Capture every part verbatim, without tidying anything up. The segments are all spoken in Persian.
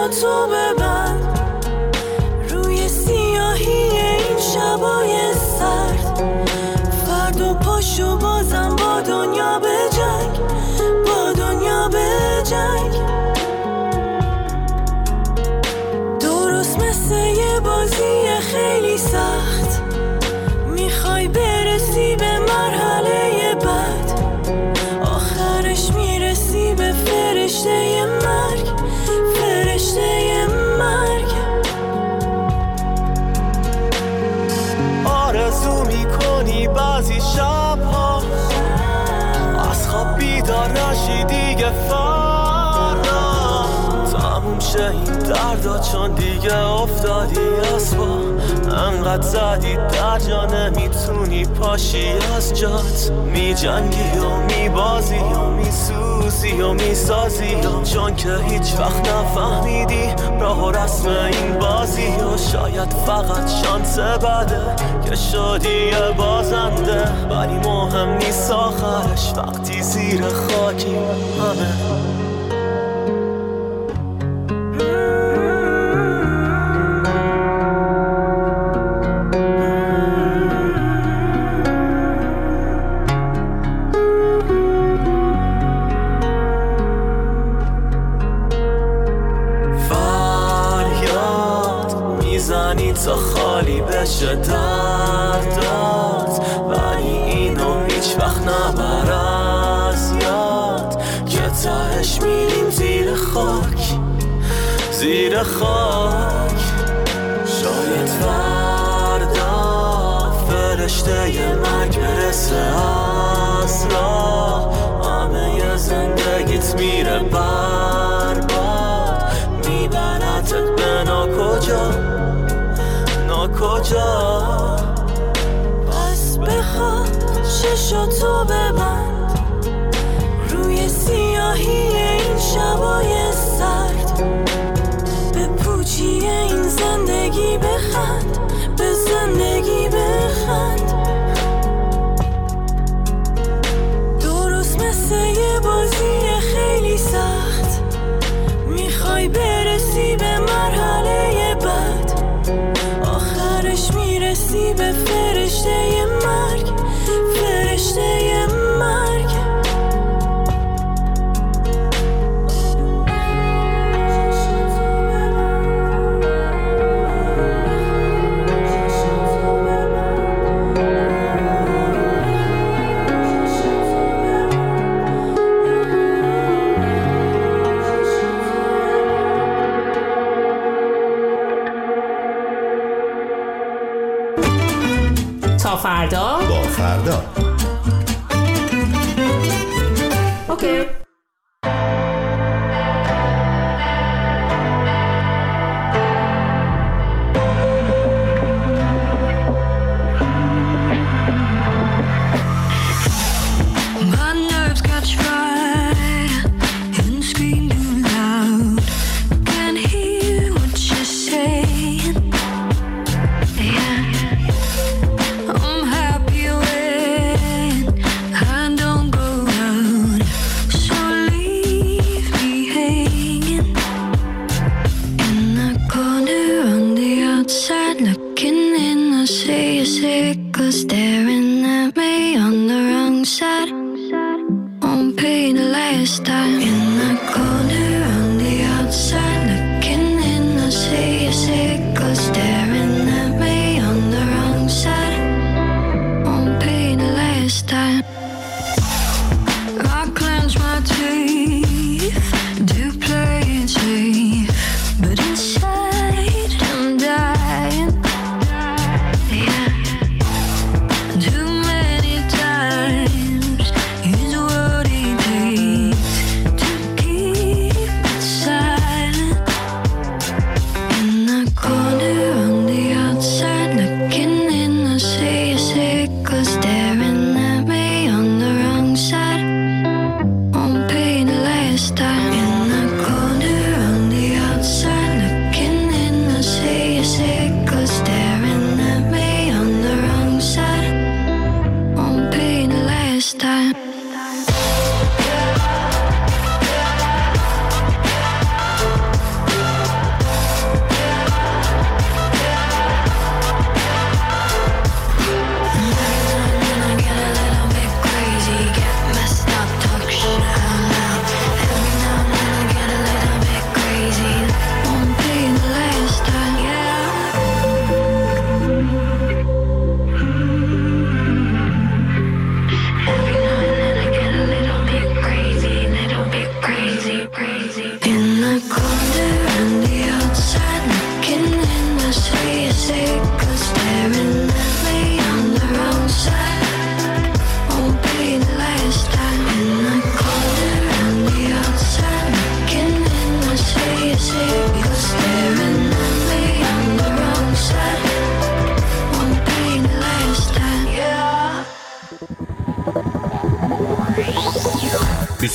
چشاتو ببند روی سیاهی این شبای سرد. فردا پاشو بازم با دنیا به جنگ، با دنیا به جنگ. درست مثل یه بازی خیلی سخت، میخوای برسی به مرحله بعد، آخرش میرسی به فرشته مرگ، فرشته مرگ. آرزو میکنی بعضی شبها از خواب بیدار نشی دیگه، فردا تموم شه این دردا، چون دیگه افتادی از با انقدر زدی در جا نمیتونی پاشی از جات. می جنگی و می بازی و می سوزی و می سازی و چون که هیچ وقت نفهمیدی راه و رسم این بازی و شاید فقط شانس بده که شدی یه بازنده، ولی مهم نیست آخرش وقتی زیر خاکی همه. تا خالی بشه دردات، ولی اینو هیچ وقت نبر از یاد که تهش میریم زیر خاک، زیر خاک. شاید فردا فرشته ی مرگ برسه از راه، همه زندگیت میره برباد، میبرتت به ناکجا کجا. پس بخواه چشاتو ببند روی سیاهی این شبای سرد، به پوچی این زندگی بخند، به زندگی بخند. درست مثل یه بازی خیلی سخت، میخوای برسی به مرحله بعد، آخرش میرسی به فرشته مرگ، فرشته مرگ. تا فردا با فردا. اوکی. So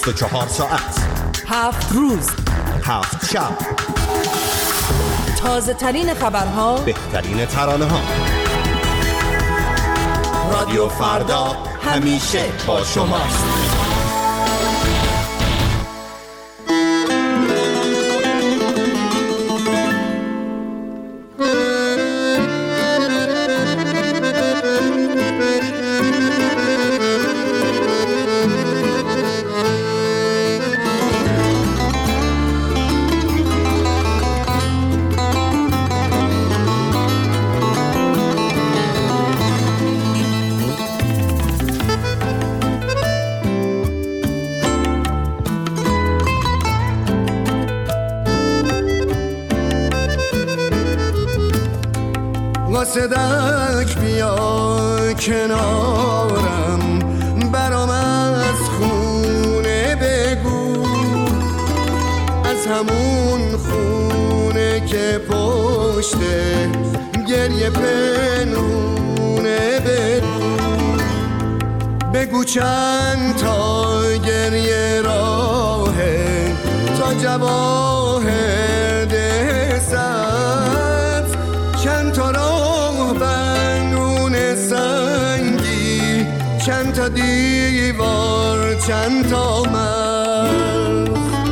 بیست و چهار ساعت، هفت روز، هفت شب، تازه ترین خبرها، بهترین ترانه ها. رادیو فردا همیشه با شماست. قاصدک بیا کنارم، برام از خونه بگو، از همون خونه که پشته گریه پنهونه بگو، بگو چند تا گریه راهه تا جواهر ده سبز، چند تا راه بنون سنگی، چند تا دیوار، چند تا مرز.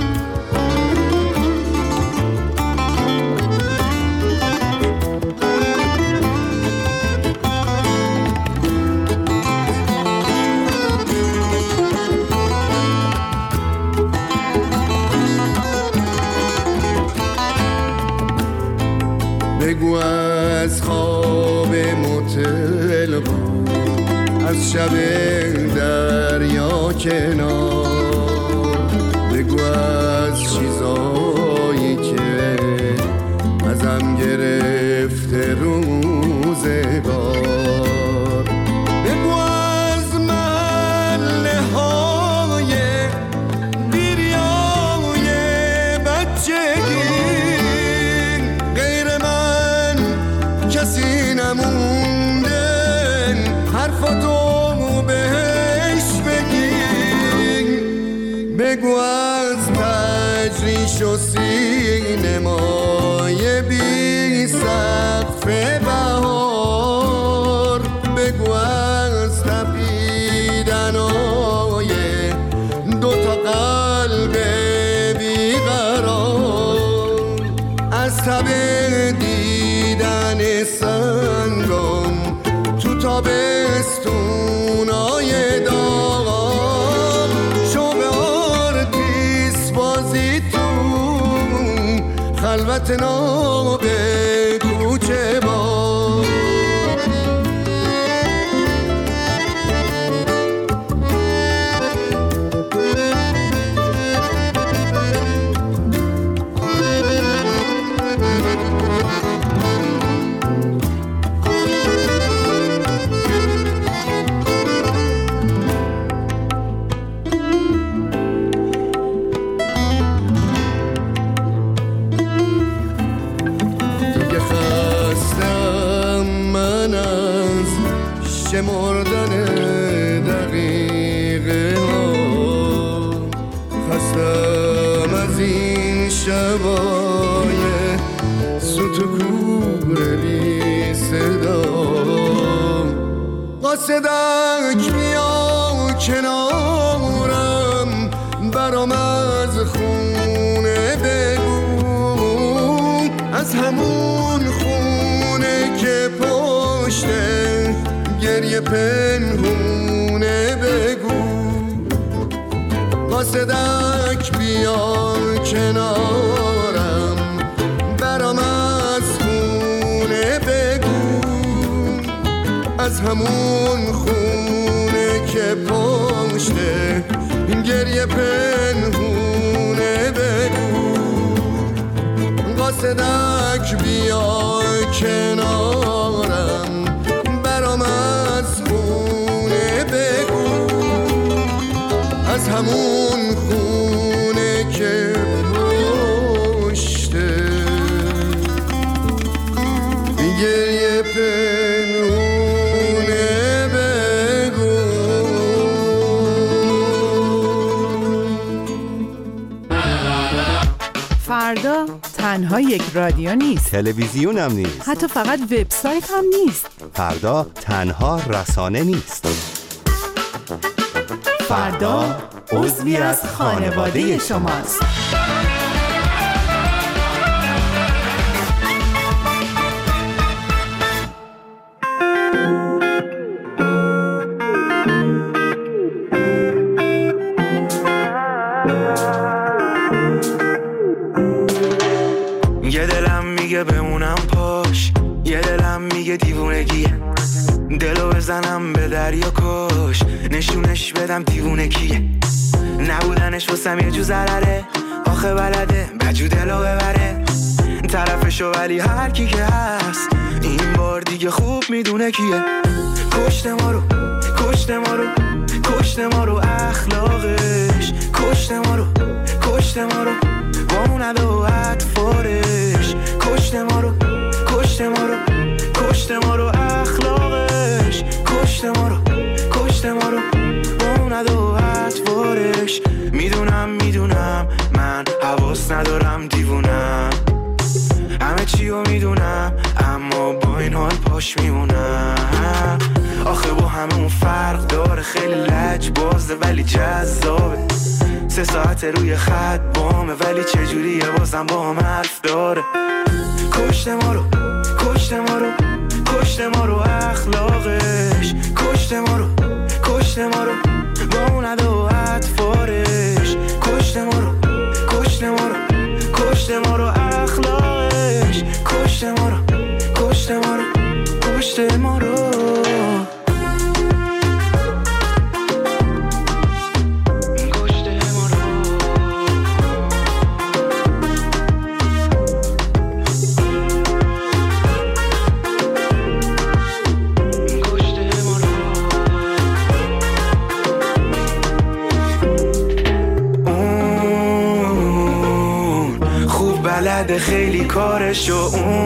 بگو از خواب متل بود، از شب دریا کنار، بگو از چیزایی که ازم گرفته روزگار، بگو از محله های دیریای بچگی، کسی نمونده حرفاتو بهش بگی، بگو از تجریش و سینمای بی سقف بهار، بگو از تپیدنای دوتا قلب بیقرار، از تب دیدن سنگم تو تابستونای داغ، شوق آرتیس بازی تو خلوت ناب کوچه با. شمردن دقیقه ها، خستم از این شبای سوت و کور بی صدا، قاصدک بیا کنارم، برام از خونه بگو، از همون خونه که پشته گریه پنهونه بگو، قاصدک بیا کنارم، برام از خونه بگو، از همون خونه که پشته گریه پنهونه بگو، قاصدک بیا کنارم، برام از خونه بگو، از همون خونه که پشته گریه پنهونه بگو. فردا تنها یک رادیو نیست، تلویزیون هم نیست، حتی فقط وبسایت هم نیست. فردا تنها رسانه نیست. فردا عضوی از خانواده شماست. یه دلم میگه بمونم پاش، یه دلم میگه دیوونگیه، دلو بزنم به دریا کش، نشونش بدم دیوونه کیه، نبودنش واسم یه جو ضرره، آخه بلده بجو دلو ببره طرفشو، ولی هر کی که هست این بار دیگه خوب میدونه کیه. کشت ما رو کشت ما رو کشت ما رو اخلاقش، کشت ما رو کشت ما رو با اون ادا و اطفارش، کشت ما رو کشت ما رو کشت ما رو اخلاقش، کشت ما رو کشت ما رو با اون ادا و اطفارش. میدونم میدونم من حواس ندارم دیوونم، همه چی رو میدونم اما با این حال پاش میمونم. آخه با همه اون فرق داره، خیلی لج بازه ولی جذابه، سه ساعت روی خط بامه ولی چجوریه بازم با هم حرف داره. کشت ما رو کشت ما رو کشت ما رو اخلاقش، کشت ما رو کشت ما رو با اون ادا و اطفارش، کشت ما رو کشت ما رو کشت ما رو اخلاقش، کشت ما رو کشت ما رو کشت ما رو. بلده خیلی کارشو،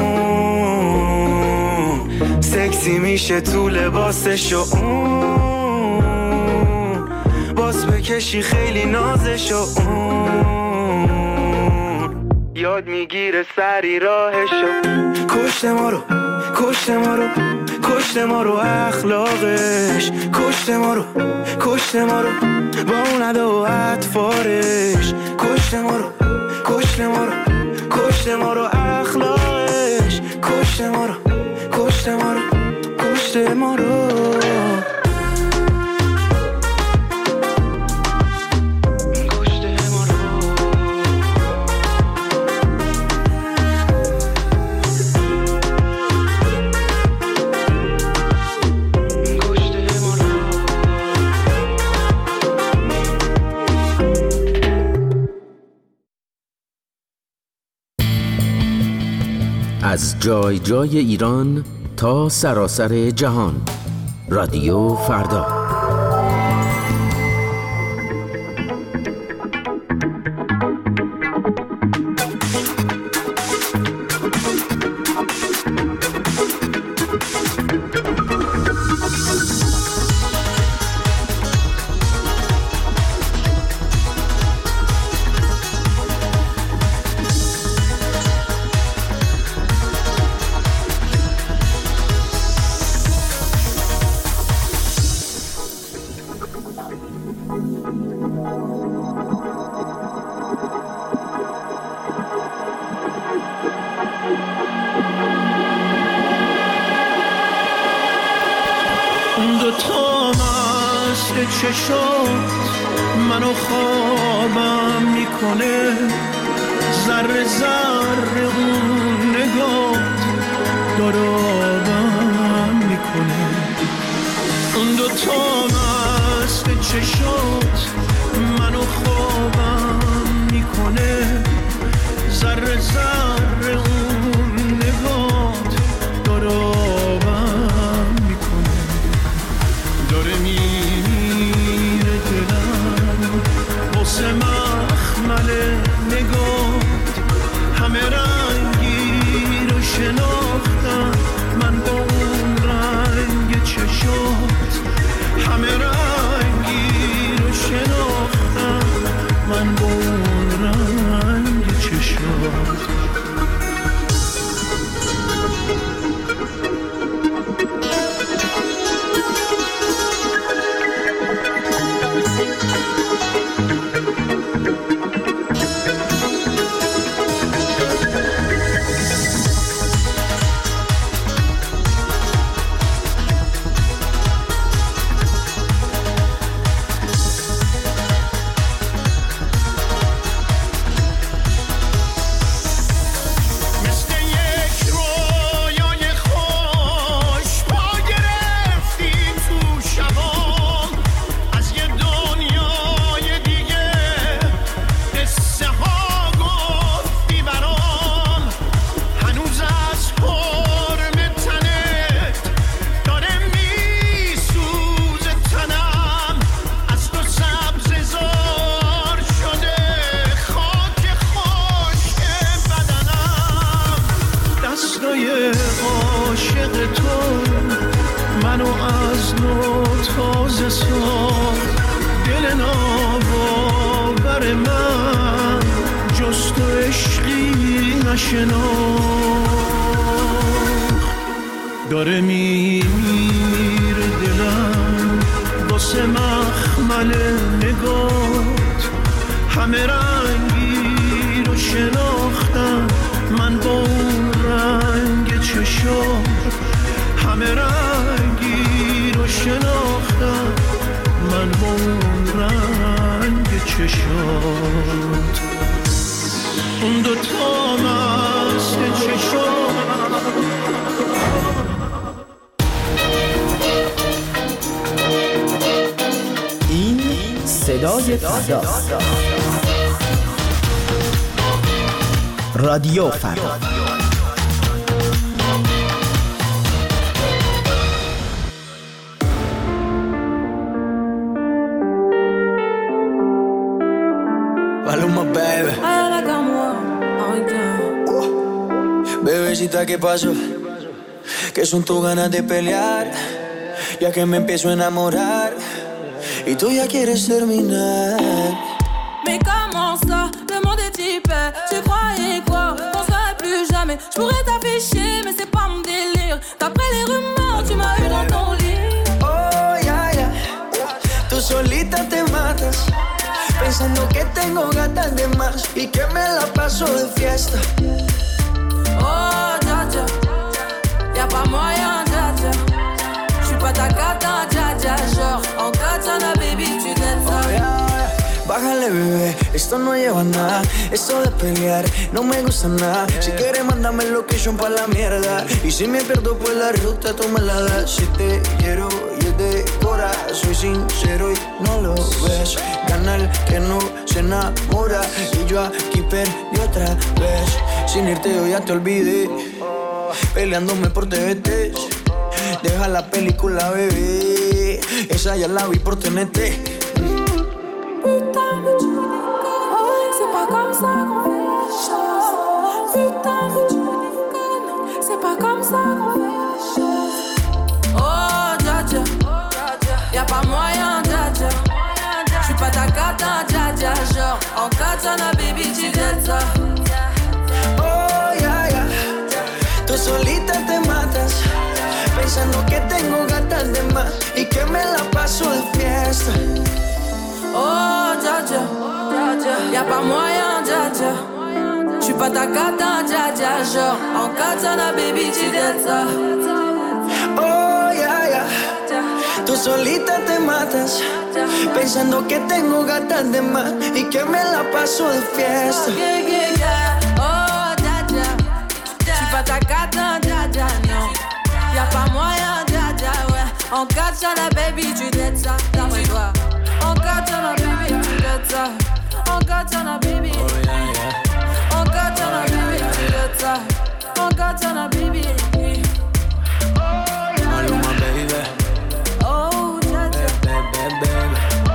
اون سکسی میشه تو لباسشو، اون باز بکشی خیلی نازشو، اون یاد میگیره سری راهشو. کشت ما رو کشت ما رو کشت ما رو اخلاقش، کشت ما رو کشت ما رو با اون ادا و اطفارش، کشت ما رو کشت ما رو کشت ما رو اخلاقش، کشت ما رو کشت ما رو کشت ما رو. از جای جای ایران تا سراسر جهان، رادیو فردا. چشات منو خوابم میکنه، ذره ذره اون نگات دارابم میکنه، اون دوتا مست چشات منو خوابم میکنه، ذره ذره اون نگات دارابم میکنه، داره میره دلم واسه مخمل نگات، همه رنگی رو شناختم من با اون رنگ چشات، همه رنگی رو شناختم من با اون رنگ چشات. ساخت دل ناباور من، جز تو عشقی نشناخت. داره میمیره دلم واسه مخمل نگات، همه رنگی رو شناختم من با اون رنگ چشات، همه رنگی رو شناختم من با اون رنگ چشات. اون دوتا مست چشات. این صدای فردا، رادیو فردا. Maluma, baby. Bebecita, ¿qué pasó? Que son tus ganas de pelear, ya que me empiezo a enamorar y tú ya quieres terminar. Mais comment ça, le monde est hyper. Tu croyais quoi, qu'on serait plus jamais. Je pourrais t'afficher, mais c'est pas mon délire. D'après les rumeurs, tu m'as eu dans ton lit. Oh, ya, ya. Tú solita te matas, pensando que tengo gatas de más y que me la paso de fiesta. Oh, dja dja, y'a pas moyen, dja dja. J'suis pas ta cata, dja dja. Genre, en katana, baby, tu t'aimes ça. Oh, ya, ya. Bájale, bebé, esto no lleva nada. Esto de pelear no me gusta nada. Si quieres, mándame location pa' la mierda. Y si me pierdo por la ruta, tú me la das. Si te quiero y es de cora, soy sincero y no lo ves. Gana el que no se enamora. Y yo aquí perdí otra vez. Sin irte yo ya te olvidé, peleándome por T V T. Deja la película, bebé, esa ya la vi por T N T. Putain, mais tu déconnes, c'est pas comme ça qu'on fait les choses. Putain, mais tu déconnes, c'est pas comme ça qu'on fait les choses. Oh, dja dja, y'a pas moyen, dja dja. J'suis pas ta cata, dja dja. Genre, en katana, baby, tu t'aimes ça. Oh, ya, ya. Tú solita te matas, pensando que tengo gatas de más y que me la paso de fiesta. Oh, dja dja, y'a pas moyen, dja dja. J'suis pas ta cata, dja dja. Genre, en katana, baby, tu t'aimes ça. Oh, ya, ya. Tú solita te matas, pensando que tengo gatas de más y que me la paso de fiesta. Yeah, yeah, yeah. Oh, dja dja, j'suis pas ta cata, dja dja, non. Y'a pas moyen, dja dja, ouais. En katana, baby, tu t'aimes ça. D'après toi. En katana, baby, tu t'aimes ça. En katana, baby. En katana, baby, tu t'aimes ça. En katana, baby. Maluma, baby. Oh, dja dja. Baby, baby.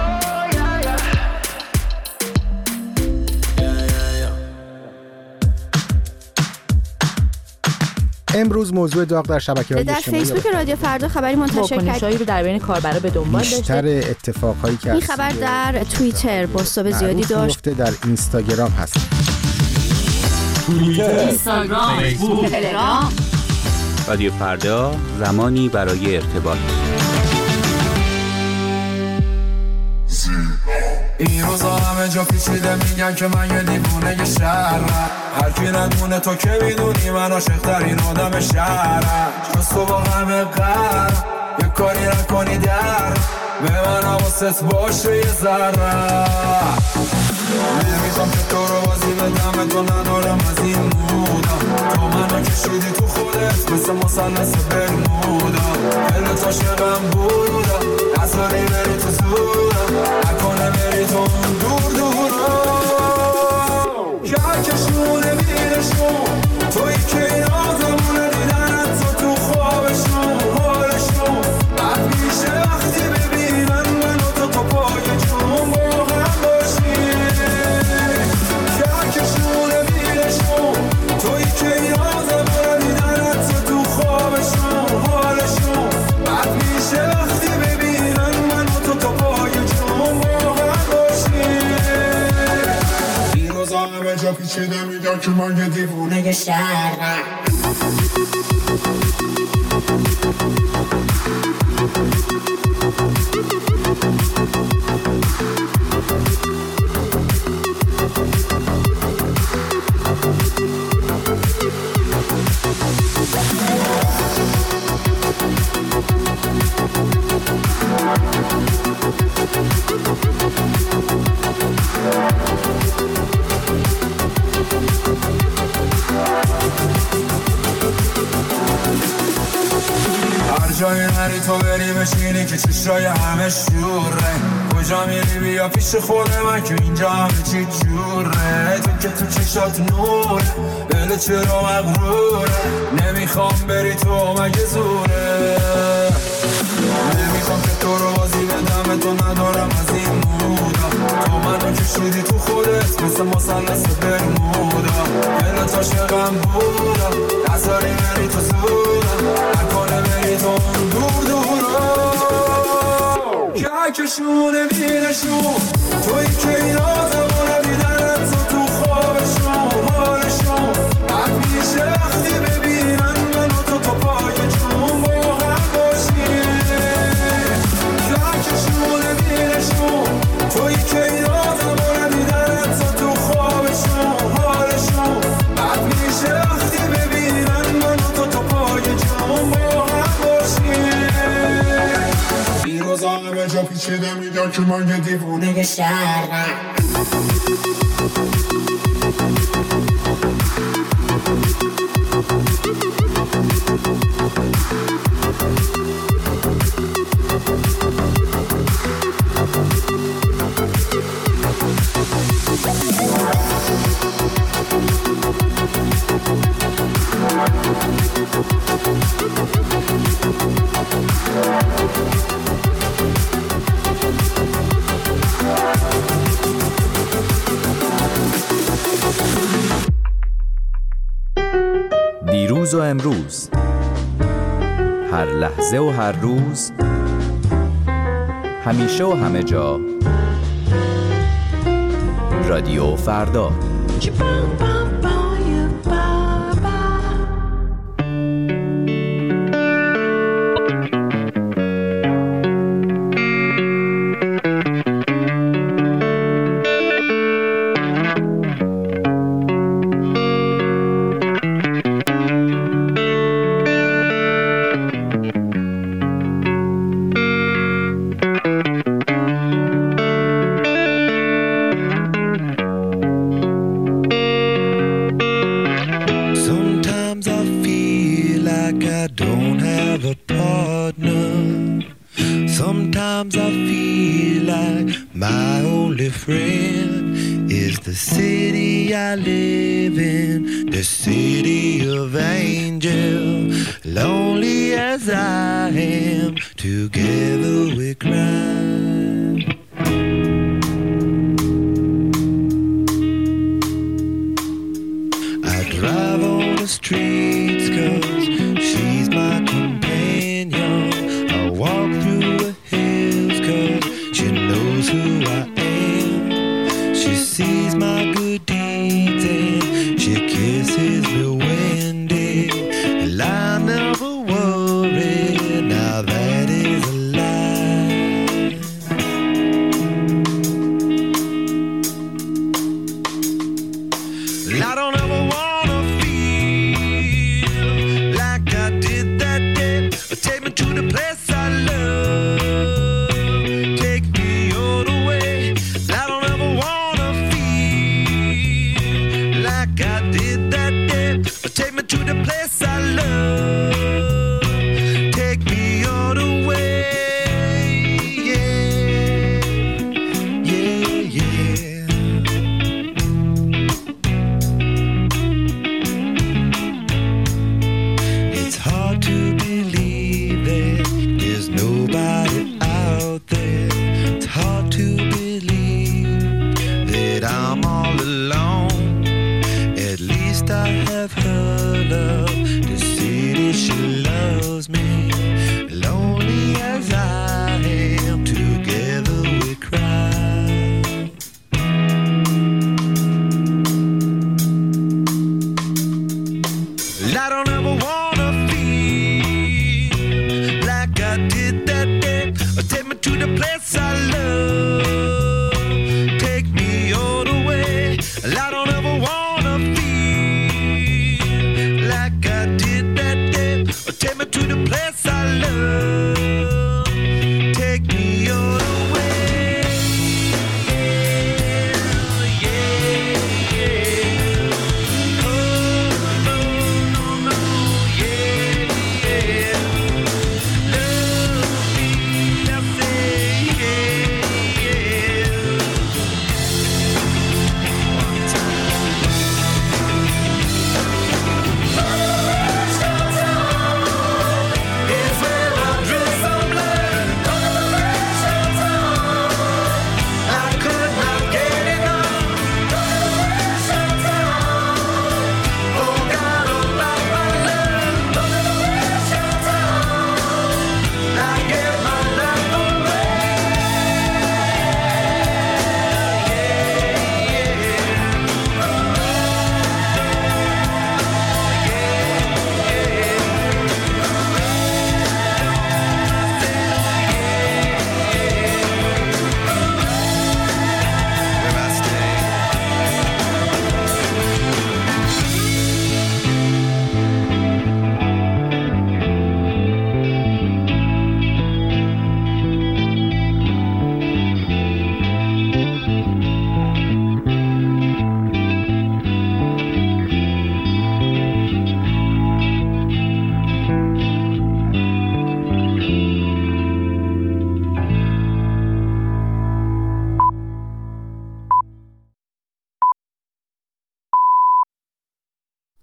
امروز موضوع داغ در شبکه‌های در اجتماعی فیسبوک رادیو فردا خبری منتشر واکنش‌هایی رو در بین کاربرا به دنبال داشته. بیشتر اتفاقهایی که این خبر در توییتر بازتاب زیادی داشت. در اینستاگرام هست. توییتر، اینستاگرام، فیسبوک، تلگرام. رادیو فردا، زمانی برای ارتباط. این روزا همه جا پیچیده میگن که من یه دیوونه شهرم. هر کی ندونه تو که میدونی من عاشق‌ترین آدم شهرم. جز تو با همه قهرم، یه کاری نکنی در به من حواست باشه یه ذره. نمیخوام که تو رو بازی بدم، تو ندارم از این مودم. تو منو کشیدی تو خودت مثل مثلث برمودا. دلت عاشقم بودم، نذاری بری تو زورم، نکنه بری تو اون دور دورم. که هر کشونه میرشون توی که این آدمونه دیدنت تو تو خوابشون حالشون بد میشه وقتی ببینن منو تو تو پای جون با هم باشیم. که هر کشونه میرشون توی که این آدمونه دیدنت تو تو خوابشون حالشون بد میشه وقتی ببینن منو تو تو که من یه دیوونه شهرم. جای نری تو بری بشینی که چشای همه شوره. کجا میری بیا پیش خود من که اینجا همه چی جوره. تو که تو چشات نوره دل چرا مغروره. نمیخوام بری تو مگه زوره. نمیخوام که تو رو بازی بدم تو ندارم از این مودا. تو منو کشیدی تو خودت مثل مثلث برمودا. دلت عاشقم بودا نذاری بری تو زودا. نکنه بری تو اون دور دورا که کشونه بینشون. توی که اینا زمانه بیدن تو تو خوابشون حالشون. بعد میشه وقتی ببینن منو تو تو پای جون با هم باشیم. که کشونه بینشون. توی که اینا زمانه بیدن تو تو خوابشون حالشون. بعد میشه وقتی ببینن منو تو تو پای جون با هم باشیم. این روزا همه جا پیچیده میگن که من یه دیوونه شهرم. دیروز و امروز، هر لحظه و هر روز، همیشه و همه جا، رادیو فردا. the place